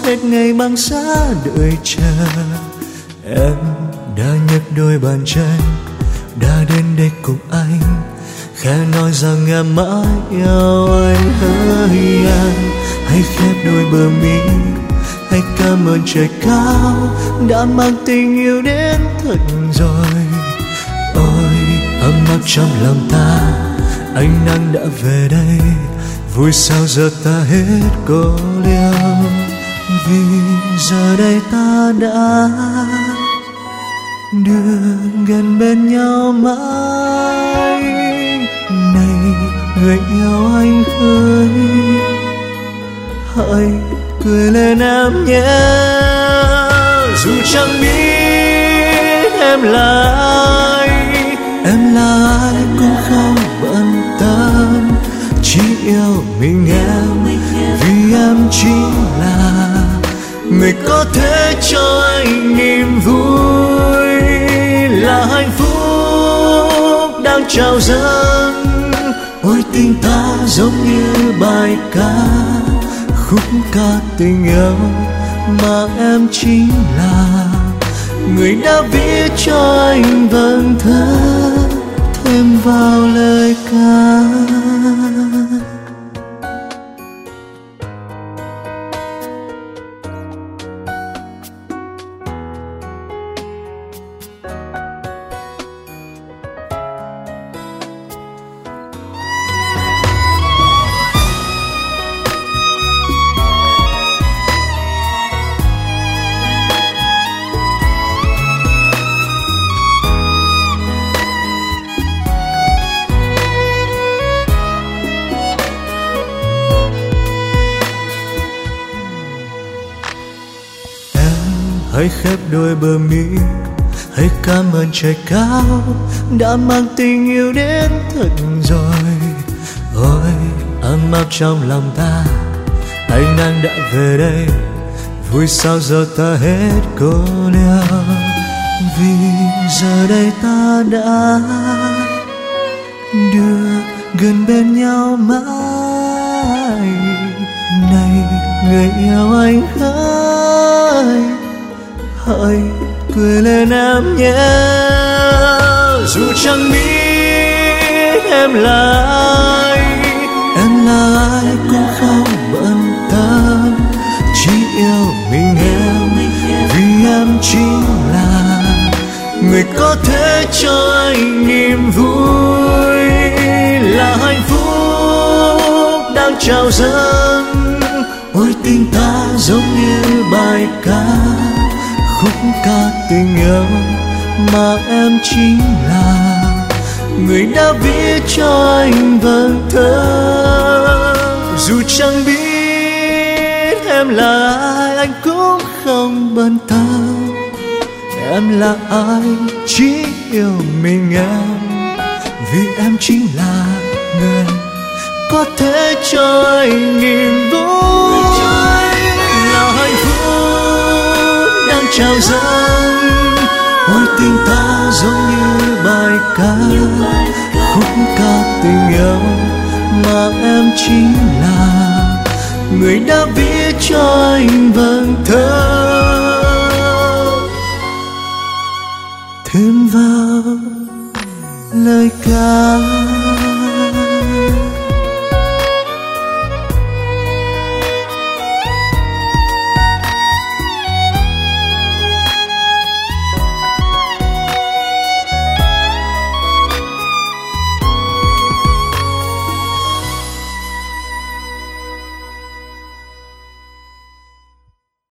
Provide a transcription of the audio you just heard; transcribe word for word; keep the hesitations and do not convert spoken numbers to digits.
hết ngày băng giá đợi chờ. Em đã nhấc đôi bàn chân, đã đến đây cùng anh, khẽ nói rằng em mãi yêu anh. Hỡi em, hãy khép đôi bờ mi, hãy cảm ơn trời cao đã mang tình yêu đến thật rồi. Ôi ấm áp trong lòng ta, ánh nắng đã về đây, vui sao giờ ta hết cô liêu. Vì giờ đây ta đã được gần bên nhau mãi. Này người yêu anh ơi, hãy cười lên em nhé. Dù chẳng biết em là ai, em là ai cũng không bận tâm, chỉ yêu mình em, vì em chính là người có thể cho anh niềm vui, là hạnh phúc đang trao dâng. Ôi tình ta giống như bài ca, khúc ca tình yêu mà em chính là người đã viết cho anh vần thơ thêm vào lời ca. Hãy khép đôi bờ mi, hãy cảm ơn trời cao đã mang tình yêu đến thật rồi. Ôi ấm áp trong lòng ta, ánh nắng đã về đây, vui sao giờ ta hết cô liêu. Vì giờ đây ta đã được gần bên nhau mãi. Này người yêu anh ơi, hãy cười lên em nhé. Dù chẳng biết em là ai, em là ai cũng không bận tâm, chỉ yêu mình em, vì em chính là người có thể cho anh niềm vui, là hạnh phúc đang trao dâng. Ôi tình ta giống như bài ca, khúc ca tình yêu mà em chính là người đã viết cho anh vần thơ. Dù chẳng biết em là ai, anh cũng không bận tâm. Em là ai, chỉ yêu mình em, vì em chính là người có thể cho anh niềm vui, là hạnh phúc đang trao dâng. Ôi tình ta giống như bài ca, khúc ca tình yêu mà em chính là người đã viết cho anh vần thơ thêm vào lời ca.